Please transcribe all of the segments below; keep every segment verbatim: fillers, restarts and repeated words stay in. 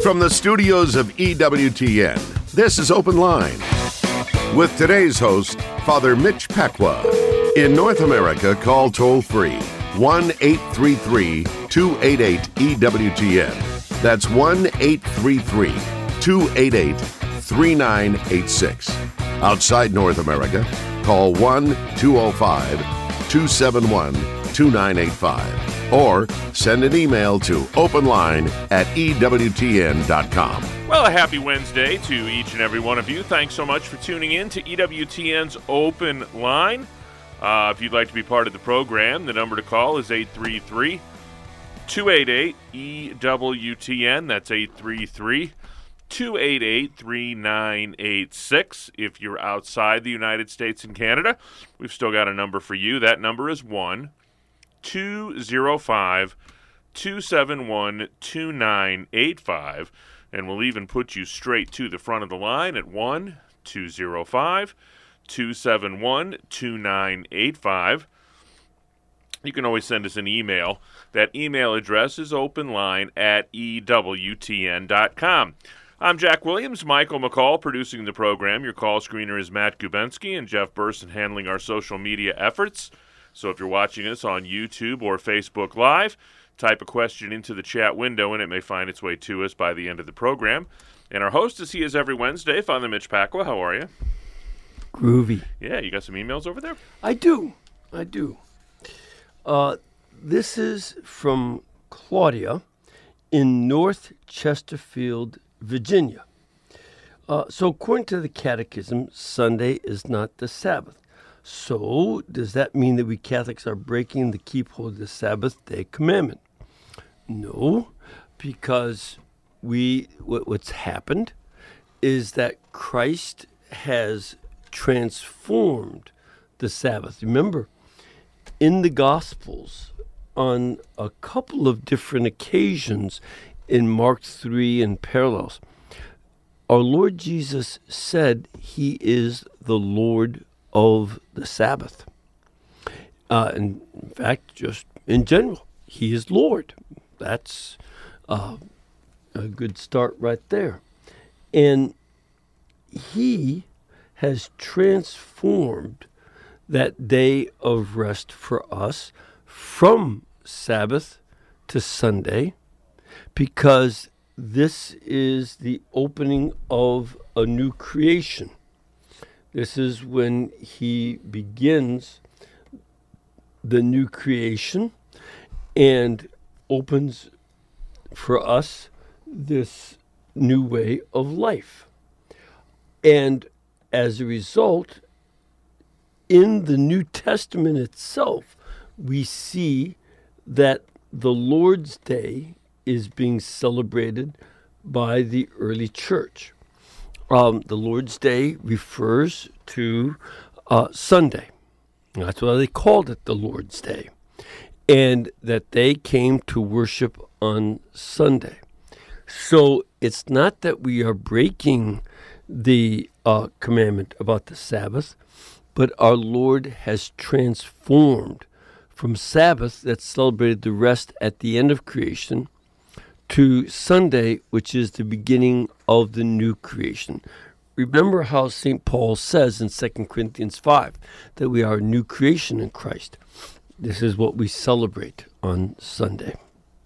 From the studios of E W T N, this is Open Line. With today's host, Father Mitch Pacwa. In North America, call toll-free one eight three three, two eight eight, E W T N. That's one eight three three, two eight eight, three nine eight six. Outside North America, call one two oh five, two seven one, two nine eight five or send an email to openline at E W T N dot com. Well, a happy Wednesday to each and every one of you. Thanks so much for tuning in to E W T N's Open Line. Uh, if you'd like to be part of the program, the number to call is eight three three, two eight eight, E W T N. That's eight three three, two eight eight, three nine eight six. If you're outside the United States and Canada, we've still got a number for you. That number is one two oh five, two seven one, two nine eight five. And we'll even put you straight to the front of the line at one two oh five, two seven one, two nine eight five. You can always send us an email. That email address is openline at E W T N dot com. I'm Jack Williams, Michael McCall producing the program. Your call screener is Matt Gubensky, and Jeff Burson handling our social media efforts. So if you're watching us on YouTube or Facebook Live, type a question into the chat window, and it may find its way to us by the end of the program. And our host, as he is every Wednesday, Father Mitch Pacwa. How are you? Groovy. Yeah, you got some emails over there? I do. I do. Uh, this is from Claudia in North Chesterfield, Virginia. Uh, so according to the Catechism, Sunday is not the Sabbath. So does that mean that we Catholics are breaking the keep hold of the Sabbath day commandment? No, because we what, what's happened is that Christ has transformed the Sabbath. Remember, in the Gospels, on a couple of different occasions in Mark three and parallels, our Lord Jesus said he is the Lord of the Sabbath. Uh, and in fact, just in general, he is Lord. That's uh, a good start right there. And he has transformed that day of rest for us from Sabbath to Sunday, because this is the opening of a new creation. This is when he begins the new creation and opens for us this new way of life. And as a result, in the New Testament itself, we see that the Lord's Day is being celebrated by the early church. Um, the Lord's Day refers to uh, Sunday. That's why they called it the Lord's Day. And that they came to worship on Sunday. So it's not that we are breaking the uh, commandment about the Sabbath, but our Lord has transformed from Sabbath that celebrated the rest at the end of creation to Sunday, which is the beginning of the new creation. Remember how Saint Paul says in Second Corinthians five that we are a new creation in Christ. This is what we celebrate on Sunday.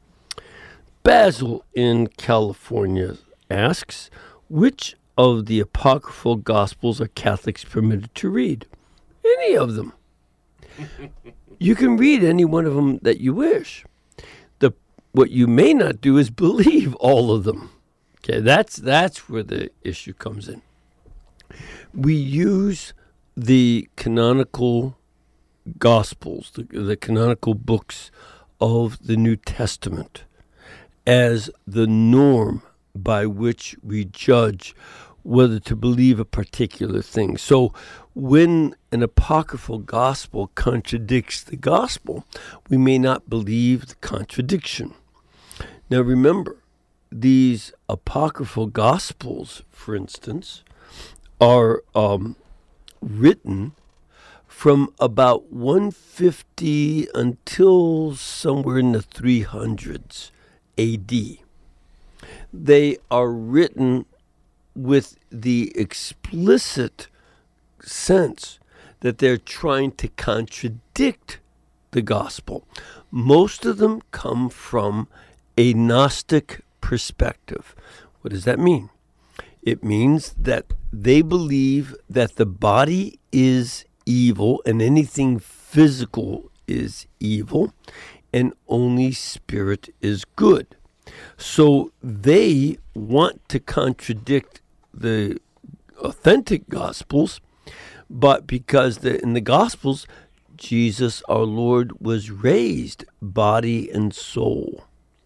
Basil in California asks, which of the apocryphal Gospels are Catholics permitted to read? Any of them. You can read any one of them that you wish. The what you may not do is believe all of them. Okay, that's that's where the issue comes in. We use the canonical Gospels, the, the canonical books of the New Testament, as the norm by which we judge whether to believe a particular thing. So when an apocryphal gospel contradicts the gospel, we may not believe the contradiction. Now remember, these apocryphal gospels, for instance, are um, written from about one fifty until somewhere in the three hundreds A D. they are written with the explicit sense that they're trying to contradict the gospel. Most of them come from a Gnostic perspective. What does that mean? It means that they believe that the body is evil and anything physical is evil and only spirit is good. So they want to contradict the authentic Gospels, but because the, in the Gospels, Jesus, our Lord, was raised body and soul.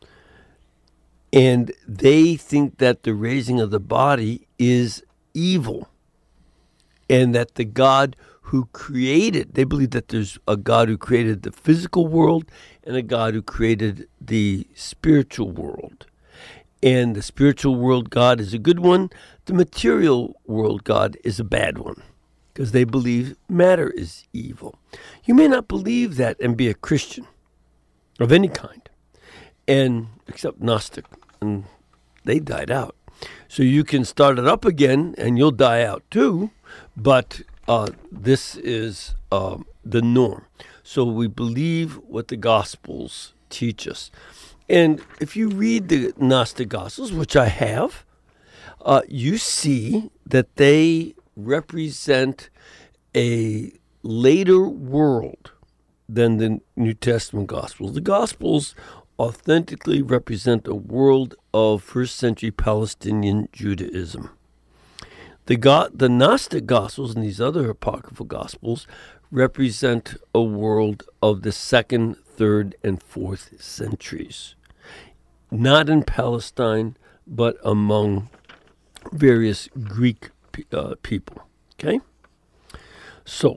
And they think that the raising of the body is evil. And that the God who created, they believe that there's a God who created the physical world and a God who created the spiritual world. And the spiritual world God is a good one. The material world God is a bad one, because they believe matter is evil. You may not believe that and be a Christian of any kind, and except Gnostic, and they died out. So you can start it up again, and you'll die out too, but uh, this is uh, the norm. So we believe what the Gospels teach us. And if you read the Gnostic Gospels, which I have, uh, you see that they represent a later world than the New Testament Gospels. The Gospels authentically represent a world of first century Palestinian Judaism. The, go- the Gnostic Gospels and these other apocryphal Gospels represent a world of the second, third, and fourth centuries. Not in Palestine, but among various Greek uh, people. Okay? So,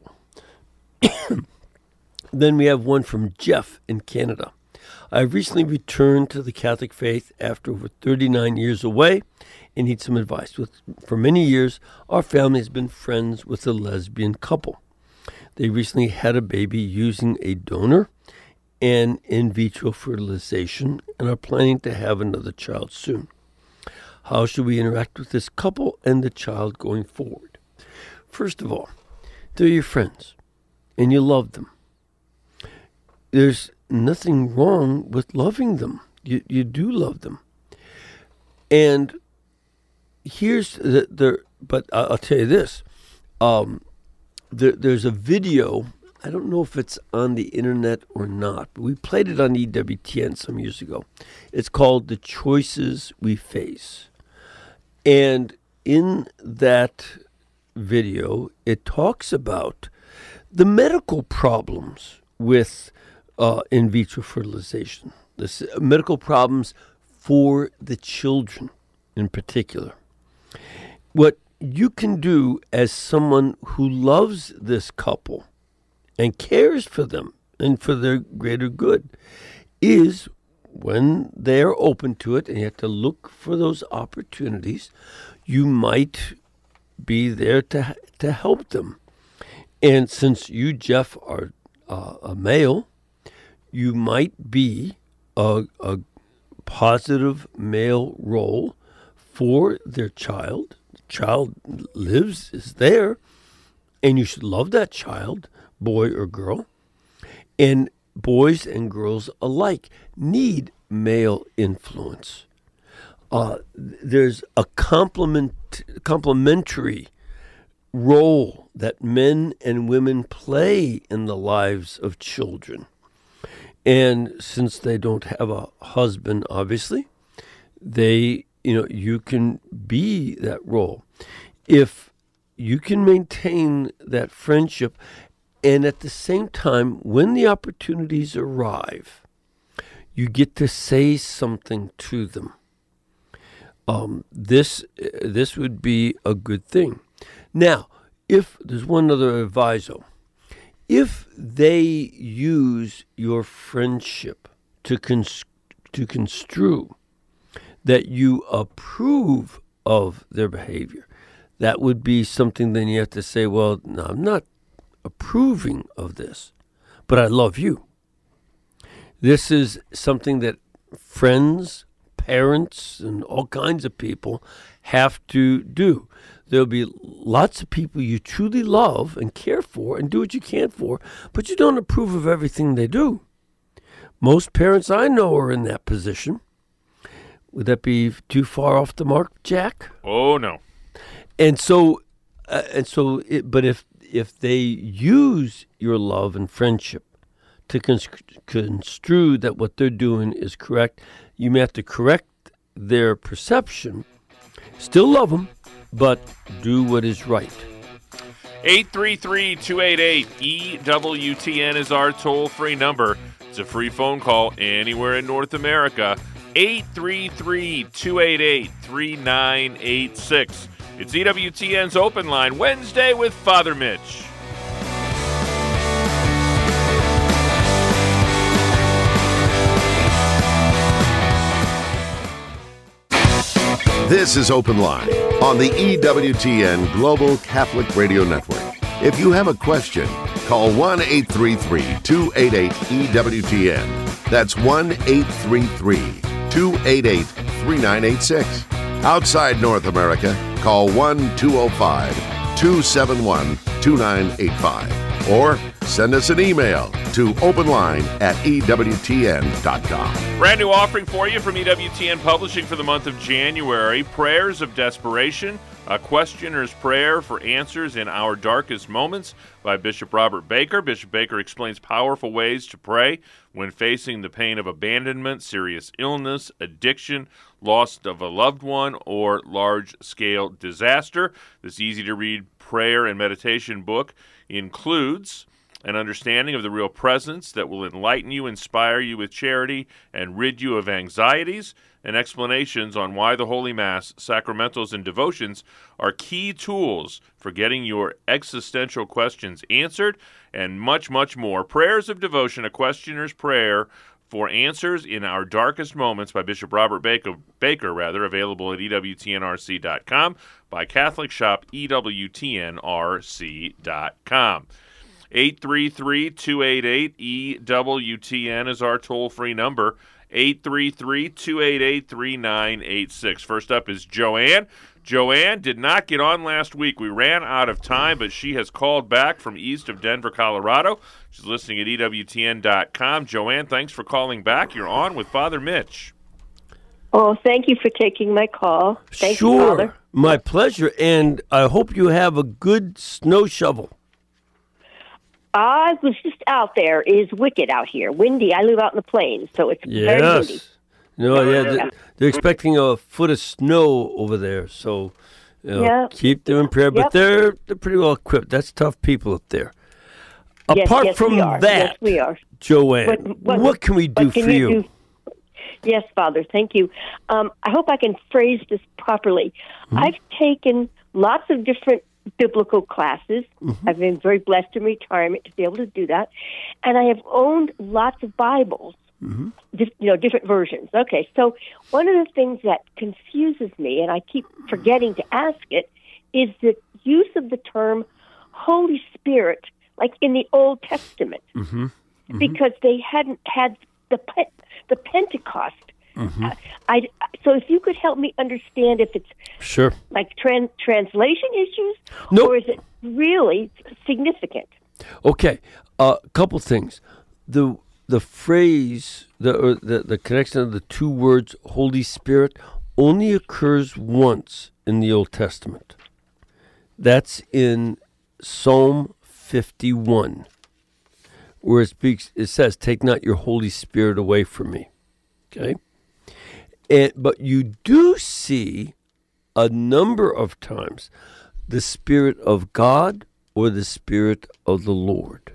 then we have one from Jeff in Canada. I recently returned to the Catholic faith after over thirty-nine years away and need some advice. With, for many years, our family has been friends with a lesbian couple. They recently had a baby using a donor and in vitro fertilization and are planning to have another child soon. How should we interact with this couple and the child going forward? First of all, they're your friends and you love them. There's nothing wrong with loving them. You you do love them. And here's the, the but I'll tell you this. Um, there, there's a video. I don't know if it's on the internet or not, but we played it on E W T N some years ago. It's called The Choices We Face. And in that video, it talks about the medical problems with uh, in vitro fertilization, the medical problems for the children in particular. What you can do as someone who loves this couple and cares for them and for their greater good is, when they're open to it and you have to look for those opportunities, you might be there to to help them. And since you, Jeff, are uh, a male, you might be a, a positive male role for their child. The child lives, is there, and you should love that child, boy or girl. And boys and girls alike need male influence. Uh, there's a complement, complementary role that men and women play in the lives of children. And since they don't have a husband, obviously, they, you know, you can be that role. If you can maintain that friendship, and at the same time, when the opportunities arrive, you get to say something to them. Um, this this would be a good thing. Now, if there's one other adviso, if they use your friendship to cons- to construe that you approve of their behavior, that would be something then you have to say, well, no, I'm not approving of this, but I love you. This is something that friends, parents and all kinds of people have to do. There'll be lots of people you truly love and care for and do what you can for, but you don't approve of everything they do. Most parents I know are in that position. Would that be too far off the mark, Jack? Oh, no. And so, uh, and so, it, but if if they use your love and friendship to cons- construe that what they're doing is correct, you may have to correct their perception. Still love them, but do what is right. eight three three, two eight eight, E W T N is our toll-free number. It's a free phone call anywhere in North America. eight three three, two eight eight, three nine eight six. It's E W T N's Open Line, Wednesday with Father Mitch. This is Open Line on the E W T N Global Catholic Radio Network. If you have a question, call one eight three three, two eight eight, E W T N. That's one eight three three, two eight eight, three nine eight six. Outside North America, call one two zero five, two seven one, two nine eight five. Or send us an email to openline at E W T N dot com. Brand new offering for you from E W T N Publishing for the month of January. Prayers of Desperation, a questioner's prayer for answers in our darkest moments by Bishop Robert Baker. Bishop Baker explains powerful ways to pray when facing the pain of abandonment, serious illness, addiction, loss of a loved one, or large-scale disaster. This easy-to-read prayer and meditation book includes an understanding of the real presence that will enlighten you, inspire you with charity, and rid you of anxieties, and explanations on why the Holy Mass, sacramentals, and devotions are key tools for getting your existential questions answered, and much, much more. Prayers of Devotion, a questioner's prayer for answers in our darkest moments by Bishop Robert Baker, Baker rather, available at E W T N R C dot com, by Catholic Shop, E W T N R C dot com. eight three three, two eight eight, E W T N is our toll-free number, eight three three, two eight eight, three nine eight six. First up is Joanne. Joanne did not get on last week. We ran out of time, but she has called back from east of Denver, Colorado. She's listening at E W T N dot com. Joanne, thanks for calling back. You're on with Father Mitch. Oh, thank you for taking my call. Thank sure. you, Father. My pleasure, and I hope you have a good snow shovel. I was just out there. It is wicked out here. Windy. I live out in the plains, so it's very windy. Yes. No, yeah, they're, they're expecting a foot of snow over there, so you know, Yeah. keep them in prayer. But Yep. they're they're pretty well equipped. That's tough people up there. Yes, Apart yes, from we are. that, Yes, we are. Joanne, What- what, what- can we do what can for you? you do? Yes, Father, thank you. Um, I hope I can phrase this properly. Mm-hmm. I've taken lots of different biblical classes. Mm-hmm. I've been very blessed in retirement to be able to do that. And I have owned lots of Bibles, Mm-hmm. dif- you know, different versions. Okay, so one of the things that confuses me, and I keep forgetting to ask it, is the use of the term Holy Spirit, like in the Old Testament, Mm-hmm. Mm-hmm. because they hadn't had the Pe- the Pentecost. Mm-hmm. Uh, I, so if you could help me understand if it's Sure. like tran- translation issues, Nope. or is it really significant? Okay, a uh, couple things. The the phrase, the, or the the connection of the two words Holy Spirit only occurs once in the Old Testament. That's in Psalm fifty-one, where it speaks. It says, "Take not your Holy Spirit away from me." Okay, and but you do see a number of times the Spirit of God or the Spirit of the Lord.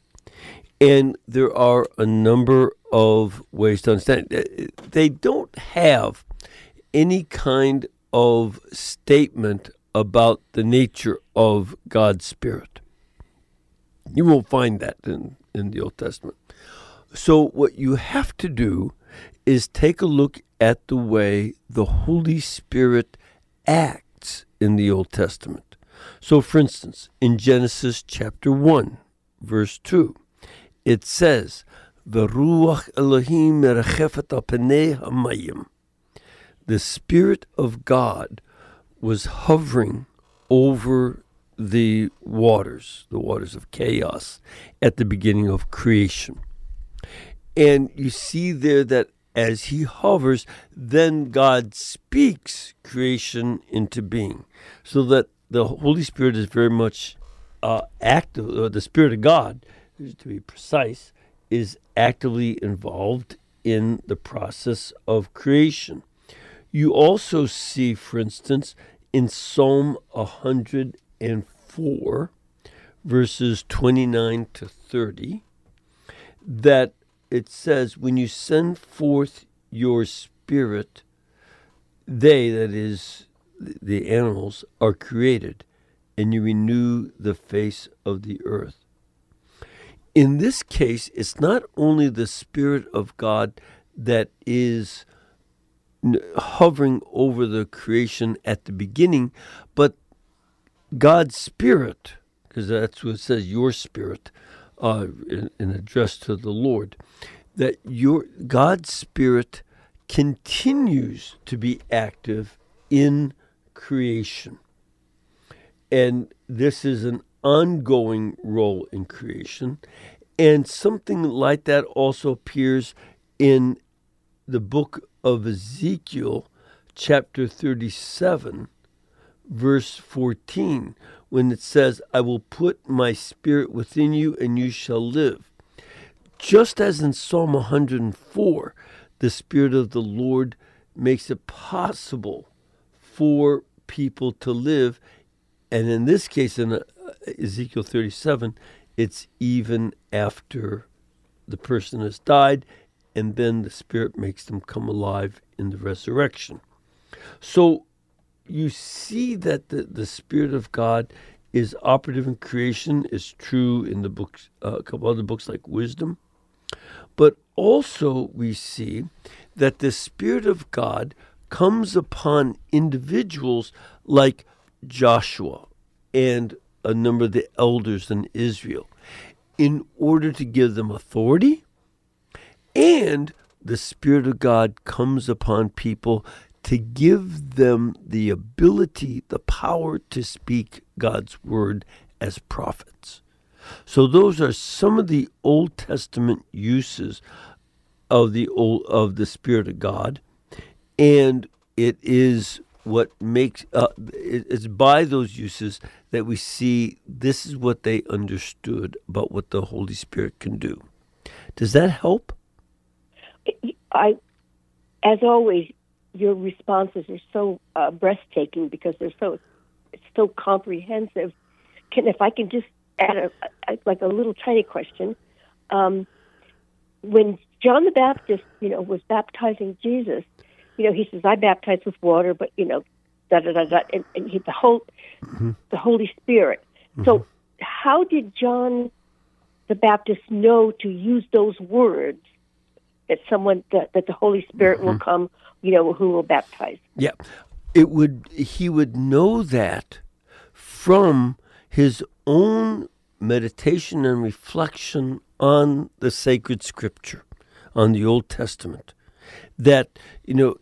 And there are a number of ways to understand it. They don't have any kind of statement about the nature of God's Spirit. You won't find that in, in the Old Testament. So what you have to do is take a look at the way the Holy Spirit acts in the Old Testament. So, for instance, in Genesis chapter one, verse two, it says, "V'ruach Elohim merachefet al penei hamayim." the Spirit of God was hovering over the waters, the waters of chaos, at the beginning of creation. And you see there that as he hovers, then God speaks creation into being. So that the Holy Spirit is very much uh, active, or the Spirit of God, to be precise, is actively involved in the process of creation. You also see, for instance, in Psalm one hundred four, verses twenty-nine to thirty, that it says, when you send forth your Spirit, they, that is, the animals, are created, and you renew the face of the earth. In this case, it's not only the Spirit of God that is hovering over the creation at the beginning, but God's Spirit, because that's what it says, your Spirit, uh, in, in address to the Lord, that your God's Spirit continues to be active in creation. And this is an ongoing role in creation. And something like that also appears in the book of Ezekiel, chapter thirty-seven, verse fourteen, when it says, I will put my Spirit within you and you shall live. Just as in Psalm one hundred four, the Spirit of the Lord makes it possible for people to live. And in this case, in Ezekiel thirty-seven, it's even after the person has died, and then the Spirit makes them come alive in the resurrection. So you see that the, the Spirit of God is operative in creation, is true in the books, uh, a couple other books like Wisdom. But also we see that the Spirit of God comes upon individuals like Joshua and a number of the elders in Israel in order to give them authority, and the Spirit of God comes upon people to give them the ability, the power to speak God's word as prophets. So those are some of the Old Testament uses of the old, of the Spirit of God, and it is what makes uh, it's by those uses that we see this is what they understood about what the Holy Spirit can do. Does that help? I, as always, your responses are so uh, breathtaking because they're so it's so comprehensive. Can if I can just add a, a like a little tiny question, um, when John the Baptist, you know, was baptizing Jesus, you know, he says, "I baptize with water, but you know, da da da da," and, and he, the whole mm-hmm. the Holy Spirit. Mm-hmm. So, how did John the Baptist know to use those words that someone that, that the Holy Spirit mm-hmm. will come, you know, who will baptize? Yeah, it would. He would know that from his own meditation and reflection on the sacred Scripture, on the Old Testament. That, you know,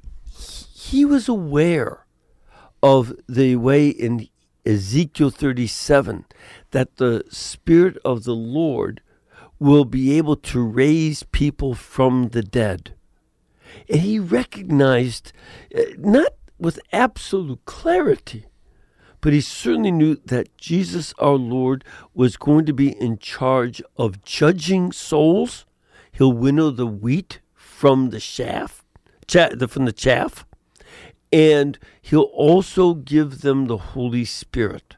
he was aware of the way in Ezekiel thirty-seven that the Spirit of the Lord will be able to raise people from the dead. And he recognized, not with absolute clarity, but he certainly knew that Jesus our Lord was going to be in charge of judging souls. He'll winnow the wheat from the chaff, cha- from the chaff, and he'll also give them the Holy Spirit.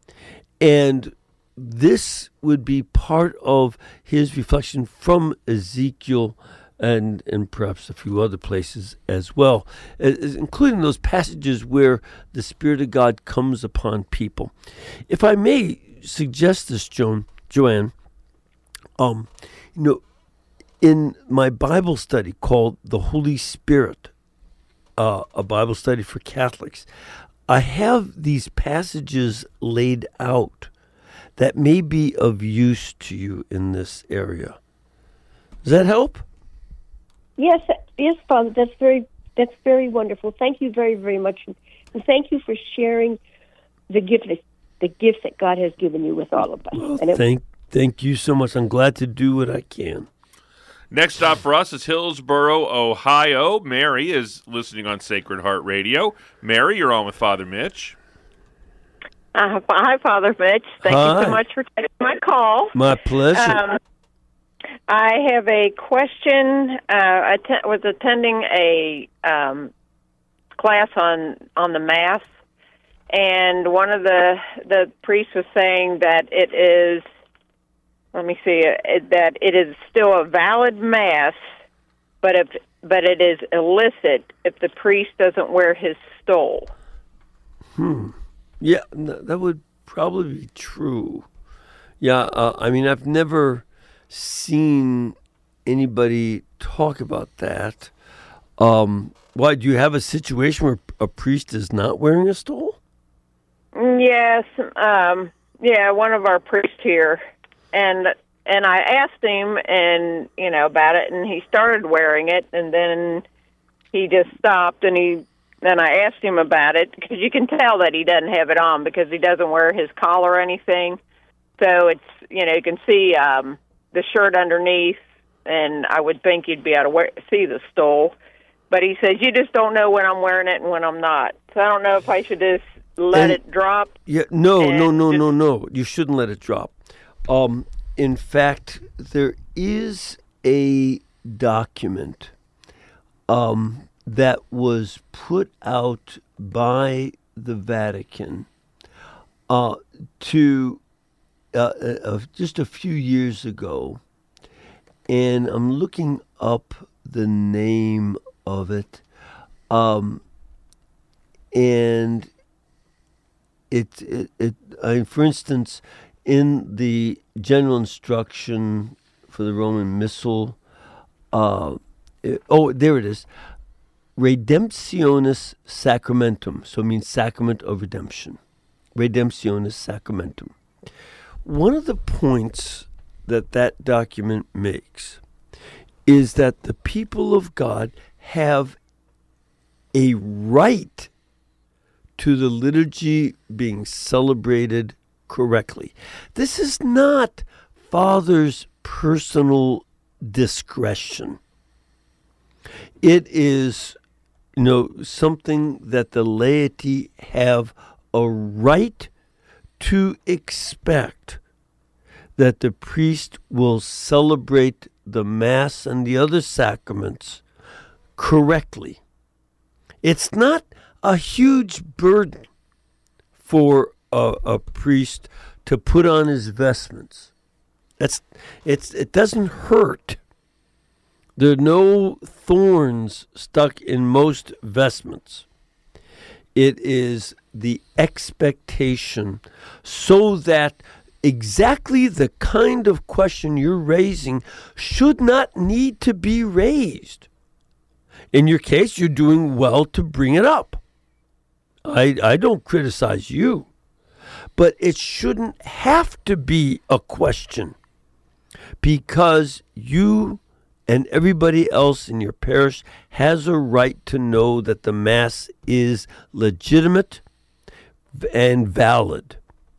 And this would be part of his reflection from Ezekiel and and perhaps a few other places as well, including those passages where the Spirit of God comes upon people. If I may suggest this, Joan, Joanne, um, you know, in my Bible study called The Holy Spirit, uh, a Bible study for Catholics, I have these passages laid out that may be of use to you in this area. Does that help? Yes, yes, Father. That's very That's very wonderful. Thank you very, very much. And thank you for sharing the gift, the gifts that God has given you with all of us. Well, and it, thank, thank you so much. I'm glad to do what I can. Next stop for us is Hillsboro, Ohio. Mary is listening on Sacred Heart Radio. Mary, you're on with Father Mitch. Uh, hi, Father Mitch. Thank Hi. you so much for taking my call. My pleasure. Um, I have a question. Uh, I att- was attending a um, class on, on the Mass, and one of the the priests was saying that it is, let me see, uh, that it is still a valid Mass, but if but it is illicit if the priest doesn't wear his stole. Hmm. Yeah, n- that would probably be true. Yeah, uh, I mean, I've never seen anybody talk about that. Um, why, do you have a situation where a priest is not wearing a stole? Yes, um, yeah, one of our priests here, and and I asked him, and you know about it, and he started wearing it, and then he just stopped, and he. Then I asked him about it, because you can tell that he doesn't have it on because he doesn't wear his collar or anything. So it's, you know, you can see um, the shirt underneath, and I would think you'd be able to wear, see the stole. But he says, you just don't know when I'm wearing it and when I'm not. So I don't know if I should just let And- it drop. Yeah, no, no, And no, just- no, no. You shouldn't let it drop. Um, in fact, there is a document um, that was put out by the Vatican uh, to uh, uh, just a few years ago, and I'm looking up the name of it, um, and it, it, it I, for instance, in the general instruction for the Roman Missal, uh, it, oh, there it is, Redemptionis Sacramentum, so it means sacrament of redemption. Redemptionis Sacramentum. One of the points that that document makes is that the people of God have a right to the liturgy being celebrated correctly. This is not Father's personal discretion. It is, you know, something that the laity have a right to expect, that the priest will celebrate the Mass and the other sacraments correctly. It's not a huge burden for a, a priest to put on his vestments. That's it's it doesn't hurt. There are no thorns stuck in most vestments. It is the expectation so that exactly the kind of question you're raising should not need to be raised. In your case, you're doing well to bring it up. I, I don't criticize you, but it shouldn't have to be a question, because you and everybody else in your parish has a right to know that the Mass is legitimate and valid.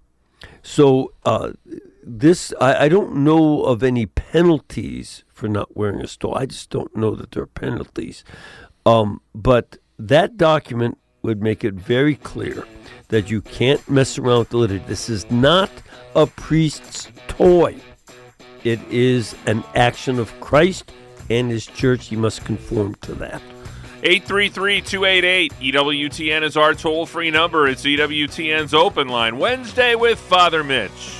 So uh, this, I, I don't know of any penalties for not wearing a stole. I just don't know that there are penalties. Um, but that document would make it very clear that you can't mess around with the liturgy. This is not a priest's toy. It is an action of Christ and his church. You must conform to that. eight three three, two eight eight, E W T N is our toll-free number. It's E W T N's Open Line, Wednesday with Father Mitch.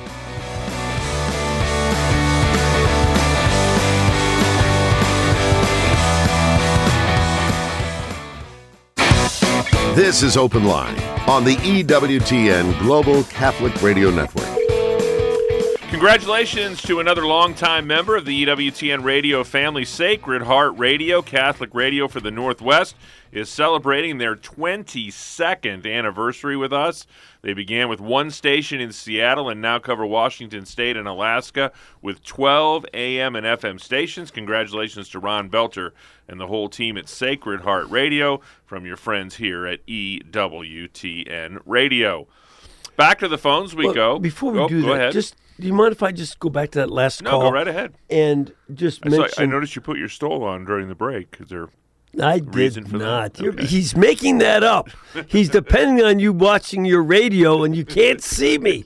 This is Open Line on the E W T N Global Catholic Radio Network. Congratulations to another longtime member of the E W T N radio family. Sacred Heart Radio, Catholic radio for the Northwest, is celebrating their twenty-second anniversary with us. They began with one station in Seattle and now cover Washington State and Alaska with twelve A M and F M stations. Congratulations to Ron Belter and the whole team at Sacred Heart Radio from your friends here at E W T N Radio. Back to the phones we well, go. Before we oh, do go that, ahead. just do you mind if I just go back to that last no, call? No, go right ahead. And just I, saw, mention... I noticed you put your stole on during the break. Is there I reason did for not. that? Okay. He's making that up. He's depending on you watching your radio, and you can't see me.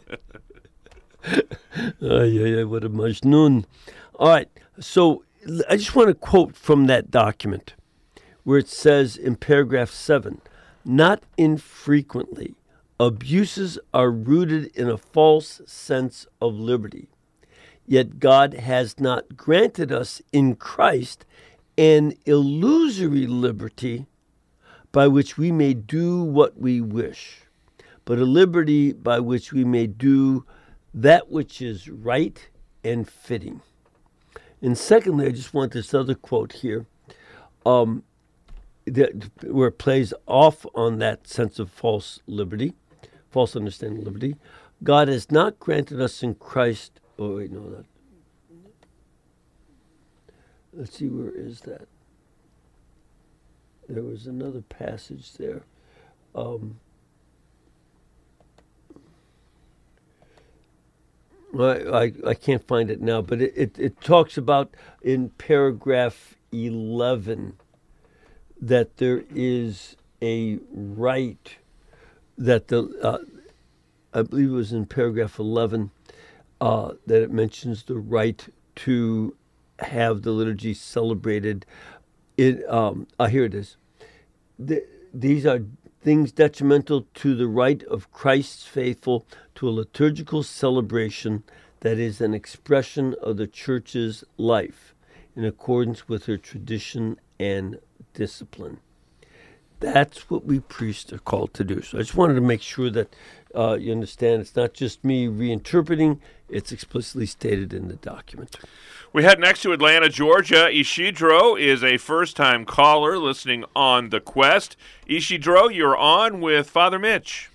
Oh, yeah, yeah, what a majnun. All right, so I just want to quote from that document where it says in paragraph seven, not infrequently, abuses are rooted in a false sense of liberty. Yet God has not granted us in Christ an illusory liberty by which we may do what we wish, but a liberty by which we may do that which is right and fitting. And secondly, I just want this other quote here, um, that, where it plays off on that sense of false liberty. False understanding of liberty. God has not granted us in Christ. Oh, wait, no, that. Let's see, where is that? There was another passage there. Um, I, I I can't find it now, but it, it, it talks about in paragraph eleven that there is a right that the, uh, I believe it was in paragraph eleven, uh, that it mentions the right to have the liturgy celebrated. It, um, uh, here it is. The, these are things detrimental to the right of Christ's faithful to a liturgical celebration that is an expression of the Church's life in accordance with her tradition and discipline. That's what we priests are called to do. So I just wanted to make sure that uh, you understand it's not just me reinterpreting, it's explicitly stated in the document. We head next to Atlanta, Georgia. Isidro is a first-time caller listening on The Quest. Isidro, you're on with Father Mitch.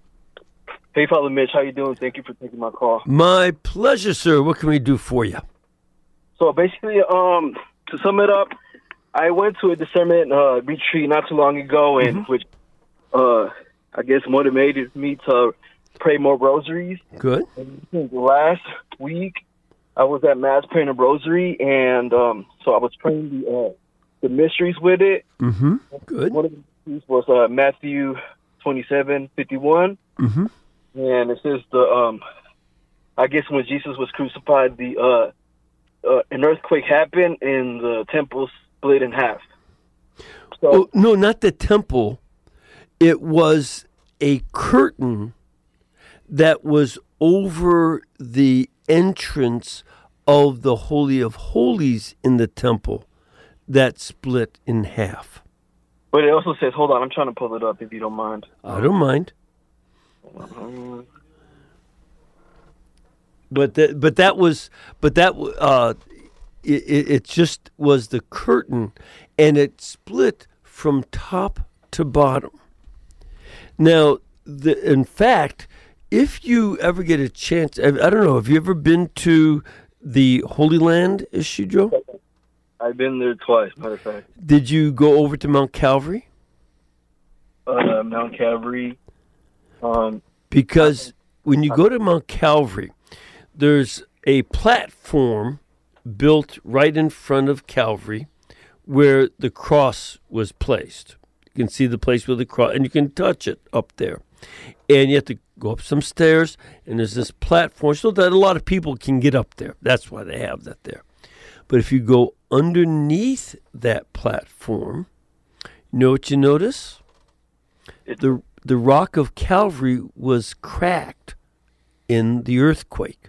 Hey, Father Mitch, how you doing? Thank you for taking my call. My pleasure, sir. What can we do for you? So basically, um, to sum it up, I went to a discernment uh, retreat not too long ago, and Mm-hmm. which uh, I guess motivated me to pray more rosaries. Good. And last week, I was at Mass praying a rosary, and um, so I was praying the uh, the mysteries with it. Mm-hmm. Good. One of the mysteries was uh, Matthew twenty-seven fifty-one, Mm-hmm. and it says the um, I guess when Jesus was crucified, the uh, uh, an earthquake happened and the temple split in half. So Oh, no, not the temple. It was a curtain that was over the entrance of the Holy of Holies in the temple that split in half. but it also says, hold on, I'm trying to pull it up if you don't mind. I don't mind. Um, But that, but that was, but that, uh, it, it it just was the curtain, and it split from top to bottom. Now, the, in fact, if you ever get a chance, I, I don't know, have you ever been to the Holy Land, Isidro? I've been there twice, matter of fact. Did you go over to Mount Calvary? Uh, Mount Calvary. Um, Because when you go to Mount Calvary, there's a platform built right in front of Calvary where the cross was placed. You can see the place where the cross, and you can touch it up there. And you have to go up some stairs, and there's this platform so that a lot of people can get up there. That's why they have that there. But if you go underneath that platform, you know what you notice? The the rock of Calvary was cracked in the earthquake.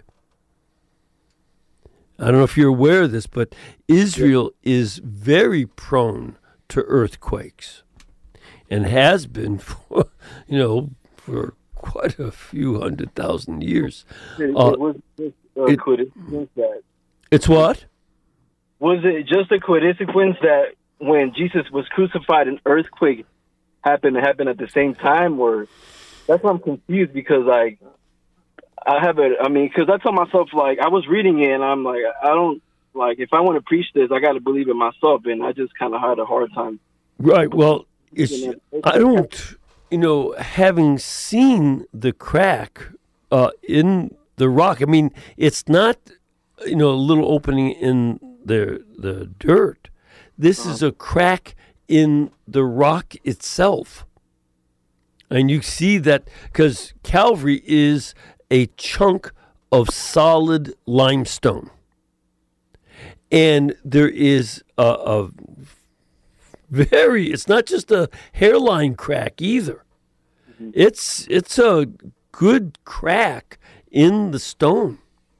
I don't know if you're aware of this, but Israel is very prone to earthquakes and has been for, you know, for quite a few hundred thousand years. It, Uh, it was just a it- coincidence that It's what? was it just a coincidence that when Jesus was crucified, an earthquake happened to happen at the same time, or that's why I'm confused because like I have it. I mean, because I told myself like I was reading it and I'm like I don't like if I want to preach this, I got to believe it myself, and I just kind of had a hard time. Right. Well, it's, I don't, you know, having seen the crack uh, in the rock, I mean, it's not, you know, a little opening in the the dirt. This is a crack in the rock itself. And you see that because Calvary is a chunk of solid limestone. And there is a, a very, it's not just a hairline crack either. Mm-hmm. It's it's a good crack in the stone.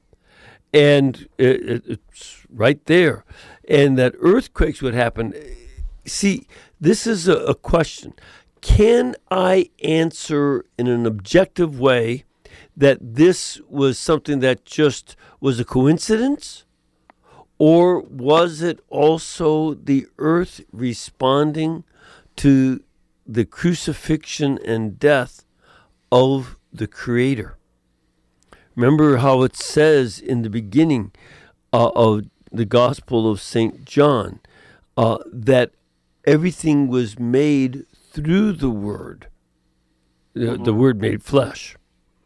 And it, it, it's right there. And that earthquakes would happen. See, this is a, a question. Can I answer in an objective way that this was something that just was a coincidence? Or was it also the earth responding to the crucifixion and death of the Creator? Remember how it says in the beginning uh, of the Gospel of Saint John uh, that everything was made through the Word, the, the Word made flesh,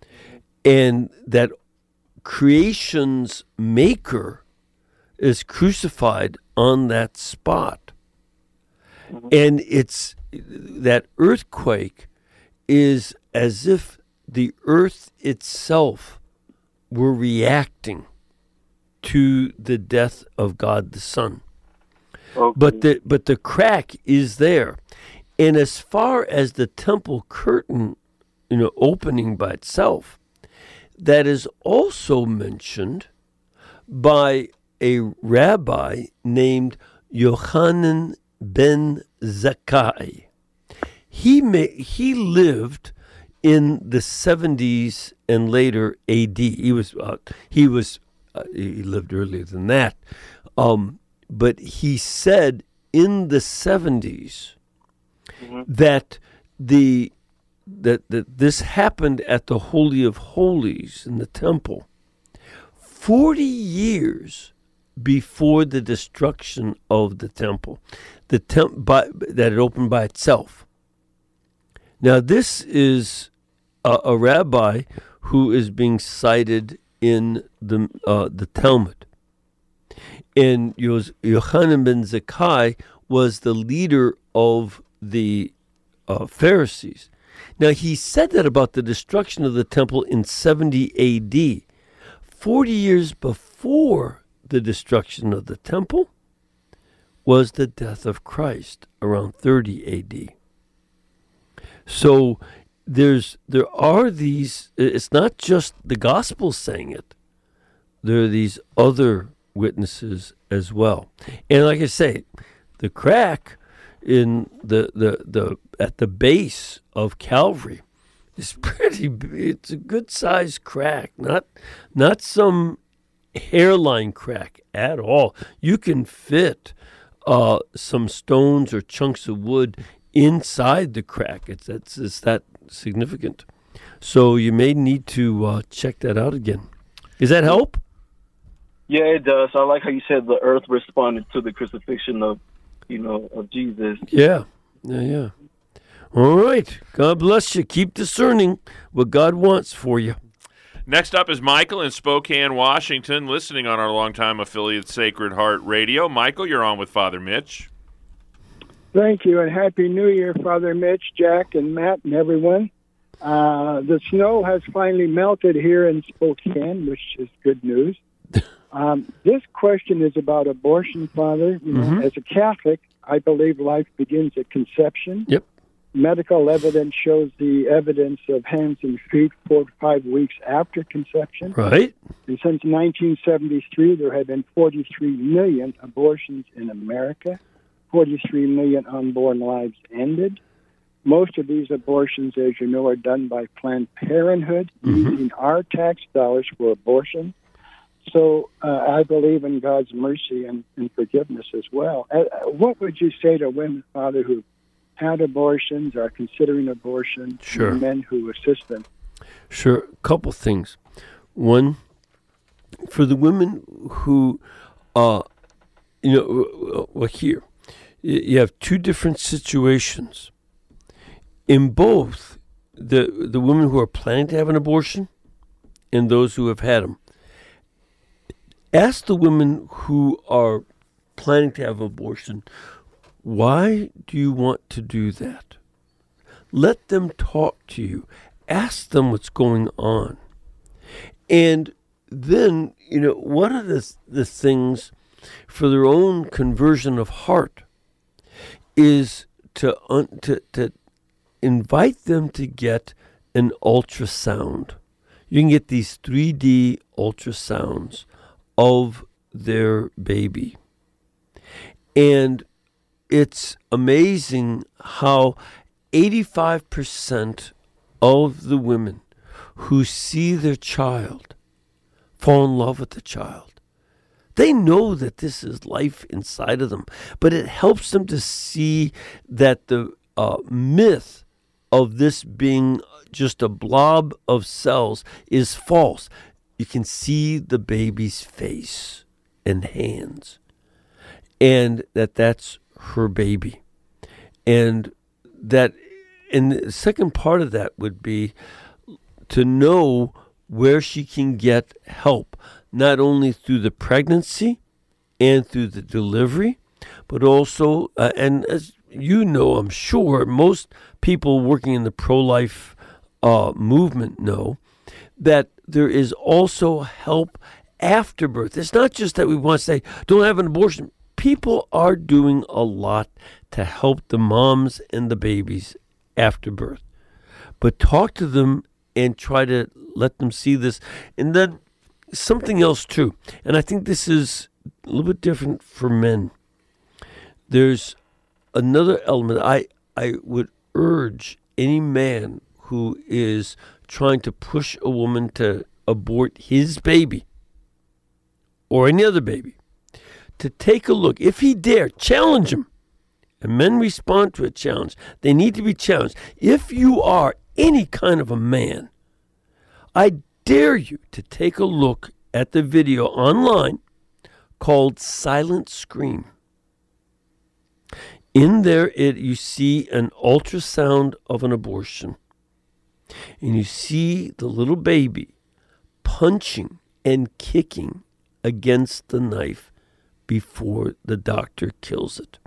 and that creation's maker is crucified on that spot. And it's that earthquake is as if the earth itself were reacting to the death of God the Son. Okay. But the but the crack is there. And as far as the temple curtain, you know, opening by itself, that is also mentioned by a rabbi named Yochanan ben Zakkai. He may, he lived in the seventies and later A D. He was uh, he was uh, he lived earlier than that, um, but he said in the seventies mm-hmm. that the that that this happened at the Holy of Holies in the temple, forty years before the destruction of the temple, the temp by, that it opened by itself. Now, this is a, a rabbi who is being cited in the uh, the Talmud. And Yochanan ben Zakkai was the leader of the uh, Pharisees. Now, he said that about the destruction of the temple in seventy A D, forty years before the destruction of the temple was the death of Christ around thirty A D. So there's there are these, it's not just the gospel saying it. There are these other witnesses as well. And like I say, the crack in the the, the at the base of Calvary is pretty it's a good sized crack, not not some hairline crack at all. You can fit uh, some stones or chunks of wood inside the crack. It's, it's, it's that significant. So you may need to uh, check that out again. Does that help? Yeah, it does. I like how you said the earth responded to the crucifixion of, you know, of Jesus. Yeah, yeah, yeah. All right. God bless you. Keep discerning what God wants for you. Next up is Michael in Spokane, Washington, listening on our longtime affiliate Sacred Heart Radio. Michael, you're on with Father Mitch. Thank you, and Happy New Year, Father Mitch, Jack, and Matt, and everyone. Uh, the snow has finally melted here in Spokane, which is good news. Um, this question is about abortion, Father. You know, mm-hmm. As a Catholic, I believe life begins at conception. Yep. Medical evidence shows the evidence of hands and feet four to five weeks after conception. Right. And since nineteen seventy-three, there have been forty-three million abortions in America. forty-three million unborn lives ended. most of these abortions, as you know, are done by Planned Parenthood, Mm-hmm. using our tax dollars for abortion. So uh, I believe in God's mercy and, and forgiveness as well. Uh, what would you say to women, Father, who had abortions, are considering abortion, Sure. and men who assist them? Sure. A couple things. One, for the women who, uh, you know, well, here, y- you have two different situations. In both, the the women who are planning to have an abortion and those who have had them. Ask the women who are planning to have abortion, why do you want to do that? Let them talk to you. Ask them what's going on. And then, you know, one of the, the things for their own conversion of heart is to, un, to, to invite them to get an ultrasound. You can get these three D ultrasounds of their baby. And it's amazing how eighty-five percent of the women who see their child fall in love with the child. They know that this is life inside of them, but it helps them to see that the uh, myth of this being just a blob of cells is false. You can see the baby's face and hands, and that that's her baby. And that, and the second part of that would be to know where she can get help, not only through the pregnancy and through the delivery, but also, uh, and as you know, I'm sure most people working in the pro-life uh, movement know, that there is also help after birth. It's not just that we want to say, don't have an abortion. People are doing a lot to help the moms and the babies after birth. But talk to them and try to let them see this. And then something else too, and I think this is a little bit different for men. There's another element. I, I would urge any man who is trying to push a woman to abort his baby or any other baby to take a look. If he dare, challenge him. And men respond to a challenge. They need to be challenged. If you are any kind of a man, I dare you to take a look at the video online called Silent Scream. In there, it you see an ultrasound of an abortion. And you see the little baby punching and kicking against the knife before the doctor kills it.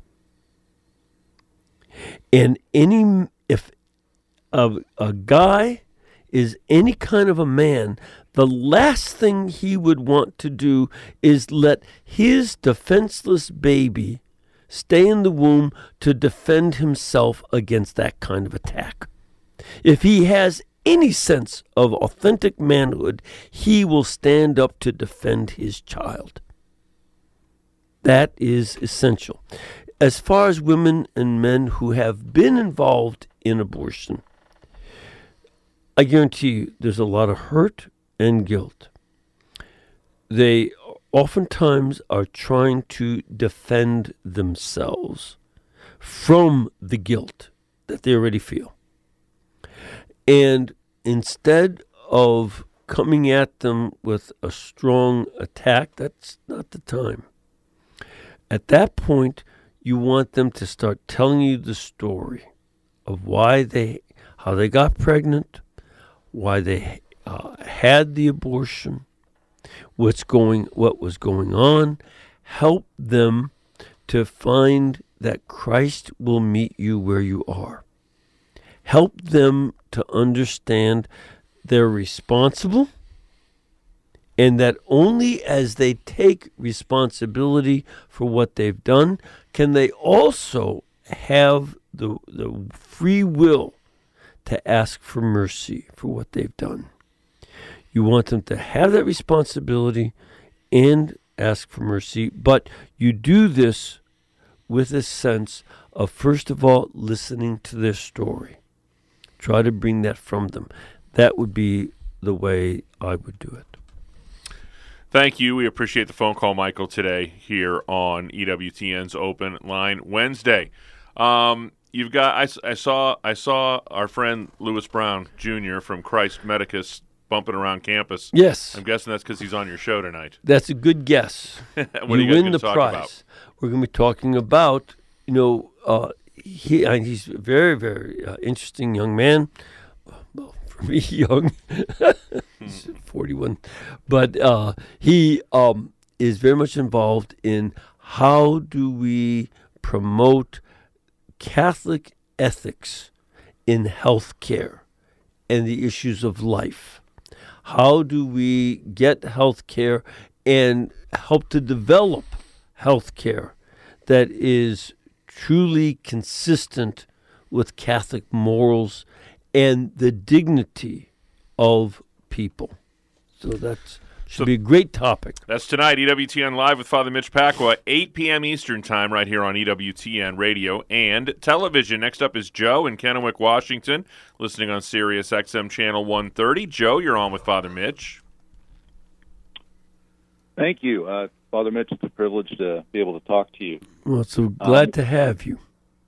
And any if a, a guy is any kind of a man, the last thing he would want to do is let his defenseless baby stay in the womb to defend himself against that kind of attack. If he has any sense of authentic manhood, he will stand up to defend his child. That is essential. As far as women and men who have been involved in abortion, I guarantee you there's a lot of hurt and guilt. They oftentimes are trying to defend themselves from the guilt that they already feel. And instead of coming at them with a strong attack, that's not the time. At that point, you want them to start telling you the story of why they, how they got pregnant, why they uh, had the abortion, what's going, what was going on. Help them to find that Christ will meet you where you are. Help them to understand they're responsible, and that only as they take responsibility for what they've done can they also have the, the free will to ask for mercy for what they've done. You want them to have that responsibility and ask for mercy, but you do this with a sense of, first of all, listening to their story. Try to bring that from them. That would be the way I would do it. Thank you. We appreciate the phone call, Michael, today here on E W T N's Open Line Wednesday. Um, you've got. I, I saw. I saw our friend Lewis Brown Junior from Christ Medicus bumping around campus. Yes. I'm guessing that's because he's on your show tonight. That's a good guess. What you are you guys win gonna the talk prize. about? We're going to be talking about, you know, uh, he uh, he's a very, very uh, interesting young man. Well, for me, young. He's forty-one. But uh, he um, is very much involved in how do we promote Catholic ethics in healthcare and the issues of life. How do we get healthcare and help to develop healthcare that is truly consistent with Catholic morals and the dignity of people? So that should So- be a great topic. That's tonight, E W T N Live with Father Mitch Pacwa, eight p.m. Eastern Time right here on E W T N Radio and television. Next up is Joe in Kennewick, Washington, listening on Sirius X M Channel one thirty. Joe, you're on with Father Mitch. Thank you. Uh, Father Mitch, it's a privilege to be able to talk to you. Well, so glad Um, to have you.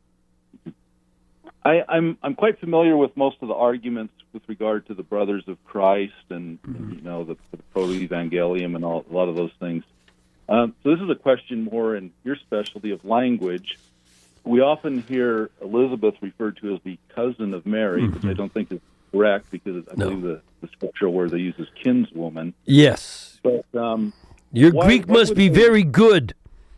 I, I'm I'm quite familiar with most of the arguments with regard to the Brothers of Christ and, and, you know the, the Proto-Evangelium and all, a lot of those things. Um, so this is a question more in your specialty of language. We often hear Elizabeth referred to as the cousin of Mary, Mm-hmm. which I don't think is correct because I No. believe the, the scriptural word they use is kinswoman. Yes. But um, Your why- Greek what must would be they- very good.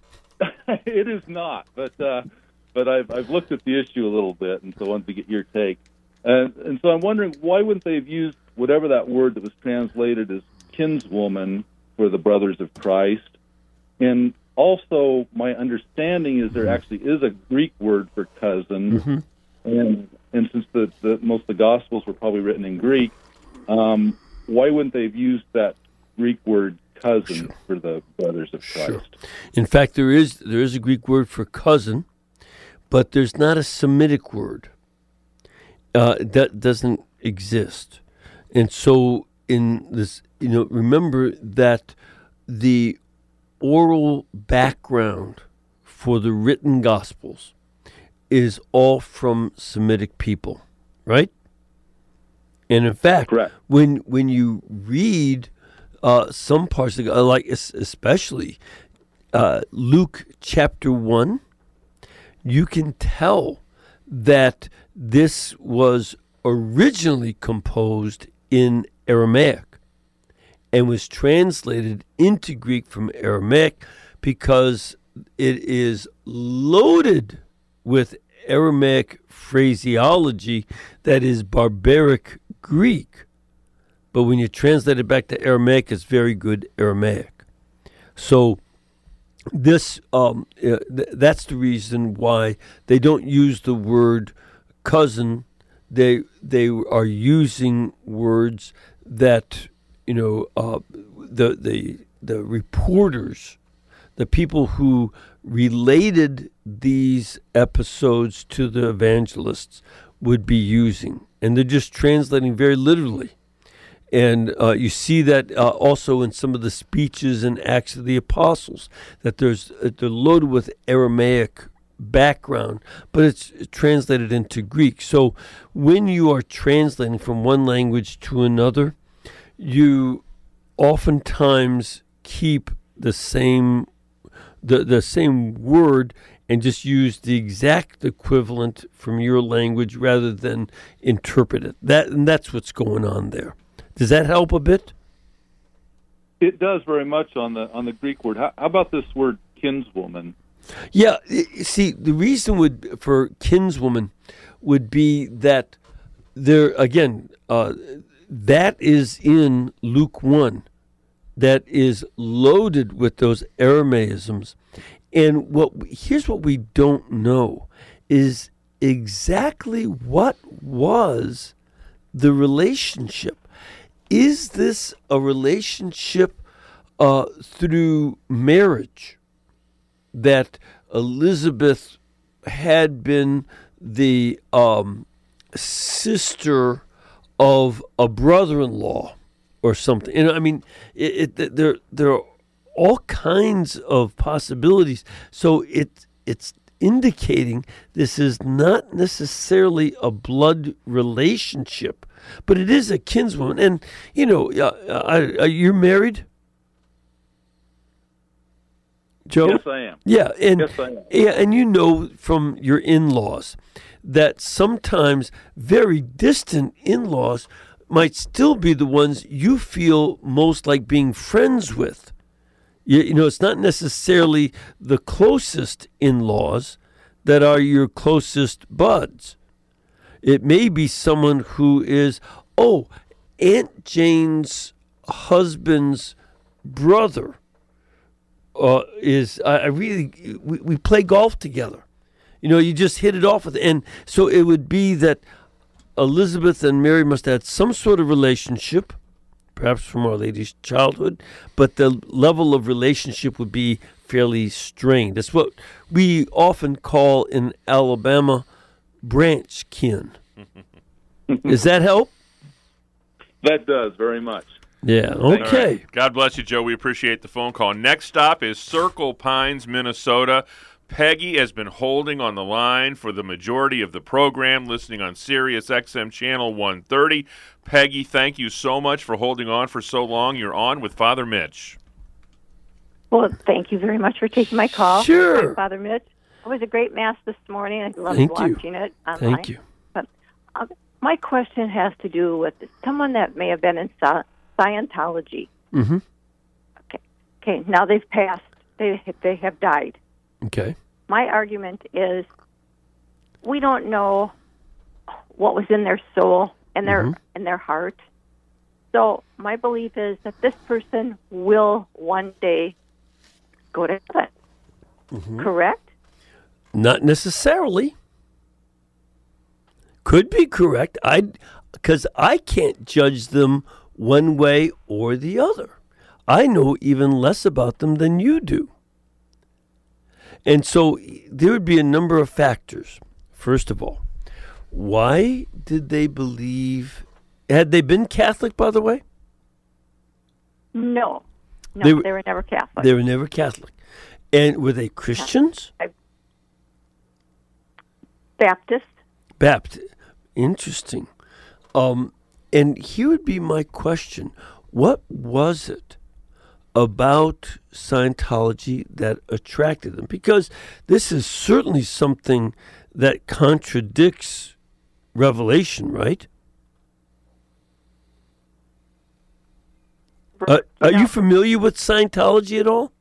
It is not, but uh, but I've I've looked at the issue a little bit, and so I wanted to get your take. And and so I'm wondering why wouldn't they have used whatever that word that was translated as kinswoman for the Brothers of Christ? And also, my understanding is there actually is a Greek word for cousin, Mm-hmm. and and since the, the most of the Gospels were probably written in Greek, um, why wouldn't they have used that Greek word cousin for the Brothers of Christ? Sure. In fact, there is there is a Greek word for cousin, but there's not a Semitic word. Uh, that doesn't exist. And so in this, you know, remember that the oral background for the written Gospels is all from Semitic people, right? And in fact, Correct. when when you read uh, some parts of the, like es- especially uh, Luke chapter one, you can tell that this was originally composed in Aramaic and was translated into Greek from Aramaic because it is loaded with Aramaic phraseology that is barbaric Greek. But when you translate it back to Aramaic, it's very good Aramaic. So this um, uh, th- that's the reason why they don't use the word cousin. They they are using words that, you know, uh, the the the reporters, the people who related these episodes to the evangelists would be using, and they're just translating very literally. And uh, you see that uh, also in some of the speeches in Acts of the Apostles, that there's uh, they're loaded with Aramaic background, but it's translated into Greek. So when you are translating from one language to another, you oftentimes keep the same the the same word and just use the exact equivalent from your language rather than interpret it. That and that's what's going on there. Does that help a bit? It does very much on the on the Greek word. How, how about this word kinswoman? Yeah, i- see, the reason would for kinswoman would be that there again, uh, that is in Luke one, that is loaded with those Aramaisms, and what we- here's what we don't know is exactly what was the relationship. Is this a relationship uh, through marriage that Elizabeth had been the um, sister of a brother-in-law or something. And I mean, it, it, there there are all kinds of possibilities. So it it's indicating this is not necessarily a blood relationship, but it is a kinswoman. And you know, uh, uh, you're married, Joe? Yes, I am. Yeah, and Yes, I am. yeah, and you know from your in-laws that sometimes very distant in-laws might still be the ones you feel most like being friends with. You, you know, it's not necessarily the closest in-laws that are your closest buds. It may be someone who is, oh, Aunt Jane's husband's brother uh, is, I, I really, we, we play golf together. You know, you just hit it off with, and so it would be that Elizabeth and Mary must have had some sort of relationship, perhaps from Our Lady's childhood, but the level of relationship would be fairly strained. That's what we often call in Alabama branch kin. Does that help? That does very much. Yeah, okay. All right. God bless you, Joe. We appreciate the phone call. Next stop is Circle Pines, Minnesota. Peggy has been holding on the line for the majority of the program, listening on Sirius X M Channel one thirty. Peggy, thank you so much for holding on for so long. You're on with Father Mitch. Well, thank you very much for taking my call. Sure. Hi, Father Mitch. It was a great Mass this morning. I loved Thank you. watching it online. Thank you. But uh, my question has to do with someone that may have been in Scientology. Mm-hmm. Okay. Okay. Now they've passed. They they have died. Okay. My argument is we don't know what was in their soul and their Mhm. and their heart. So my belief is that this person will one day go to heaven. Mhm. Correct? Not necessarily. Could be correct. I, because I can't judge them one way or the other. I know even less about them than you do. And so there would be a number of factors. First of all, why did they believe? Had they been Catholic, by the way? No. No, They they were- were, never Catholic. They were never Catholic. And were they Christians? Baptist. Baptist. Interesting. Um, and here would be my question. What was it about Scientology that attracted them? Because this is certainly something that contradicts Revelation, right? Uh, are you familiar with Scientology at all?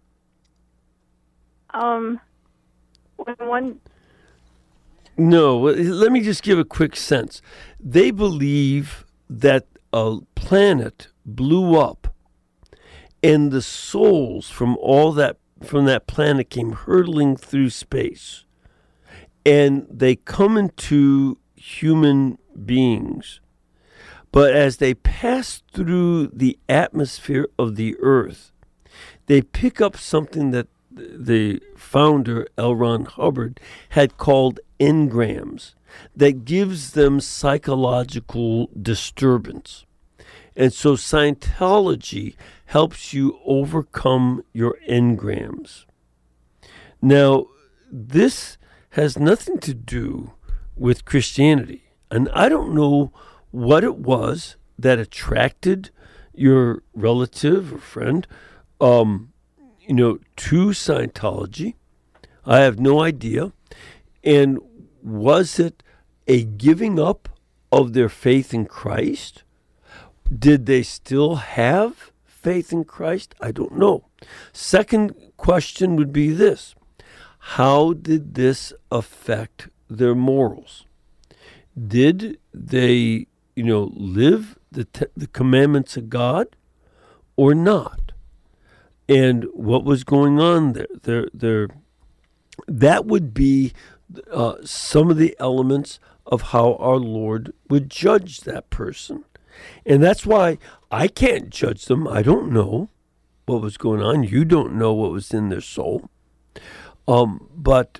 Um, when one No, well, let me just give a quick sense. They believe that a planet blew up and the souls from all that from that planet came hurtling through space. And they come into human beings. But as they pass through the atmosphere of the earth, they pick up something that the founder, L. Ron Hubbard, had called engrams that gives them psychological disturbance. And so Scientology helps you overcome your engrams. Now, this has nothing to do with Christianity. And I don't know what it was that attracted your relative or friend um, you know, to Scientology. I have no idea. And was it a giving up of their faith in Christ? Did they still have faith in Christ? I don't know. Second question would be this. How did this affect their morals? Did they, you know, live the te- the commandments of God or not? And what was going on there? There, there. That would be uh, some of the elements of how our Lord would judge that person. And that's why I can't judge them. I don't know what was going on. You don't know what was in their soul. Um, but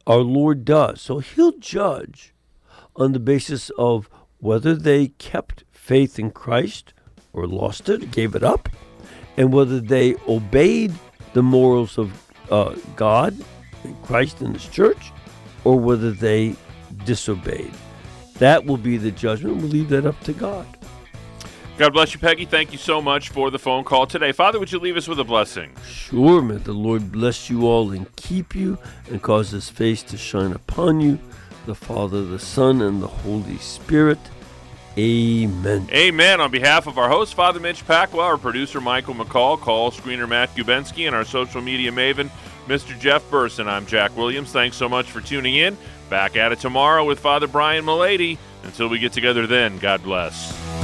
Our Lord does. So he'll judge on the basis of whether they kept faith in Christ or lost it, gave it up, and whether they obeyed the morals of uh, God and Christ and his church, or whether they disobeyed. That will be the judgment. We'll leave that up to God. God bless you, Peggy. Thank you so much for the phone call today. Father, would you leave us with a blessing? Sure, may the Lord bless you all and keep you and cause his face to shine upon you, the Father, the Son, and the Holy Spirit. Amen. Amen. On behalf of our host, Father Mitch Pacwa, our producer, Michael McCall, call screener Matt Gubensky, and our social media maven, Mister Jeff Burson, I'm Jack Williams. Thanks so much for tuning in. Back at it tomorrow with Father Brian Mulady. Until we get together then, God bless.